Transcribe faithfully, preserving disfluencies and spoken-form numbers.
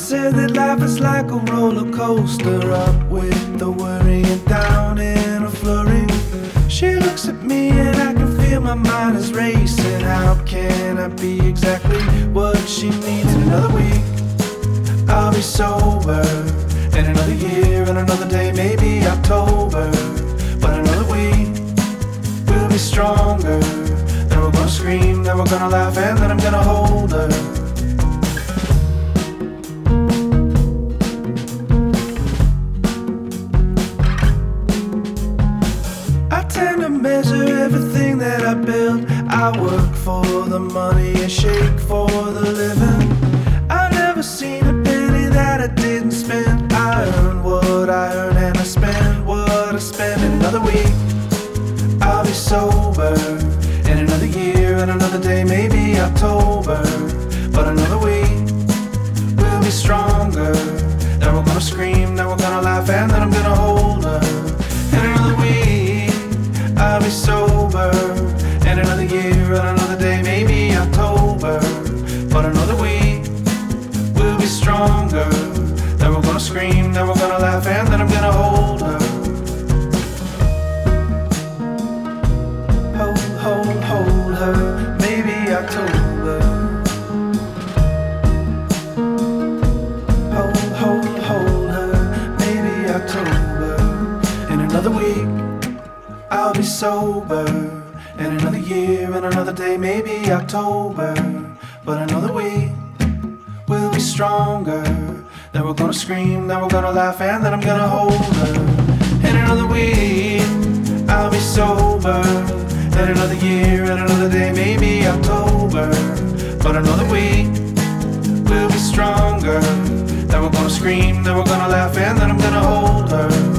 said that life is like a roller coaster, up with the worry and down in a flurry. She looks at me and I can feel my mind is racing. How can I be exactly what she needs in another week? I'll be sober in another year and another day, maybe October. But another week we'll be stronger. Then we're gonna scream, then we're gonna laugh, and then I'm gonna hold her. I tend to measure everything that I build. I work for the money and shake for the living. I've never seen a penny that I didn't spend. I earn what I earn and I spend what I spend. Another week I'll be sober in another year and another day, maybe October. But another week we'll be stronger. Then we're gonna scream, then we're gonna laugh, and then I'm gonna hold her. In another week I'll be sober in another year and another day, maybe October. But another week we'll be stronger. Then we're gonna scream, then we're gonna laugh, and then I'm gonna hold her. Hold, hold, hold her, maybe October. Hold, hold, hold her, maybe October. In another week I'll be sober. In another year and another day, maybe October. But another week we'll be stronger. Then we're gonna scream, then we're gonna laugh, and then I'm gonna hold her. In another week I'll be sober. In another year and another day, maybe October. But another week we'll be stronger. Then we're gonna scream, then we're gonna laugh, and then I'm gonna hold her.